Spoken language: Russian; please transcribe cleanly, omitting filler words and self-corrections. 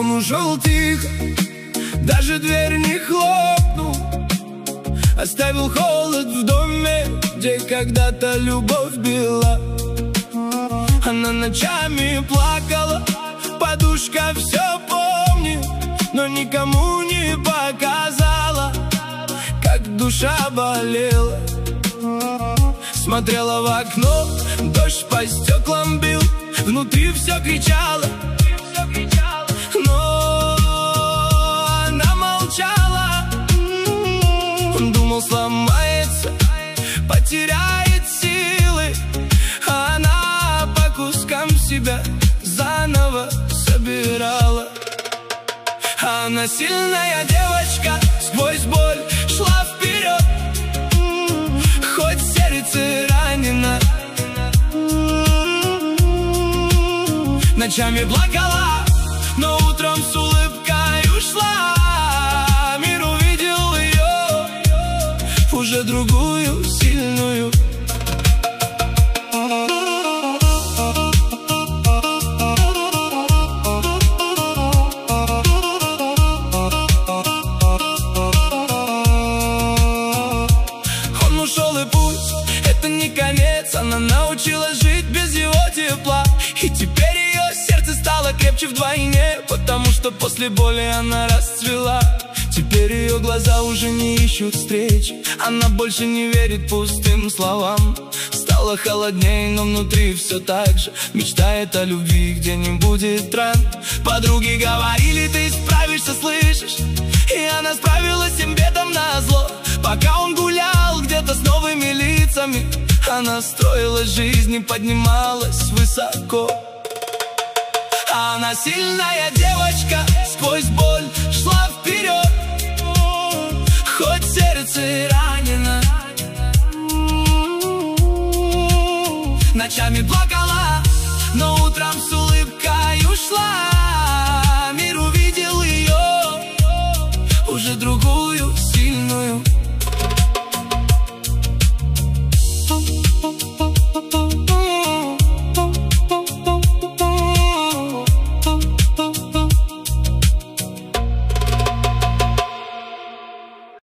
Он ушел тихо, даже дверь не хлопнул, оставил холод в доме, где когда-то любовь была. Она ночами плакала, подушка все помнит, но никому не показала, как душа болела. Смотрела в окно, дождь по стеклам бил, внутри все кричало, но она молчала. Он думал, сломается, потеряет силы, а она по кускам себя заново собирала. Она сильная девочка, сквозь боль шла вперед, хоть сердце ранено. Ночами плакала, но утром с улыбкой ушла. Мир увидел ее, уже другую, сильную. Он ушел, и пусть это не конец, она научилась жить без его тепла. И теперь ее сердце стало крепче вдвойне, потому что после боли она расцвела. Теперь ее глаза уже не ищут встречи, она больше не верит пустым словам. Стало холодней, но внутри все так же мечтает о любви, где не будет ран. Подруги говорили, ты справишься, слышишь? И она справилась им бедом назло. Пока он гулял где-то с новыми лицами, она строила жизнь и поднималась высоко. Она сильная девочка, сквозь боль шла вперед, хоть сердце ранено. Ночами плакала, но утром с улыбкой ушла. Мир увидел ее, уже другую, сильную.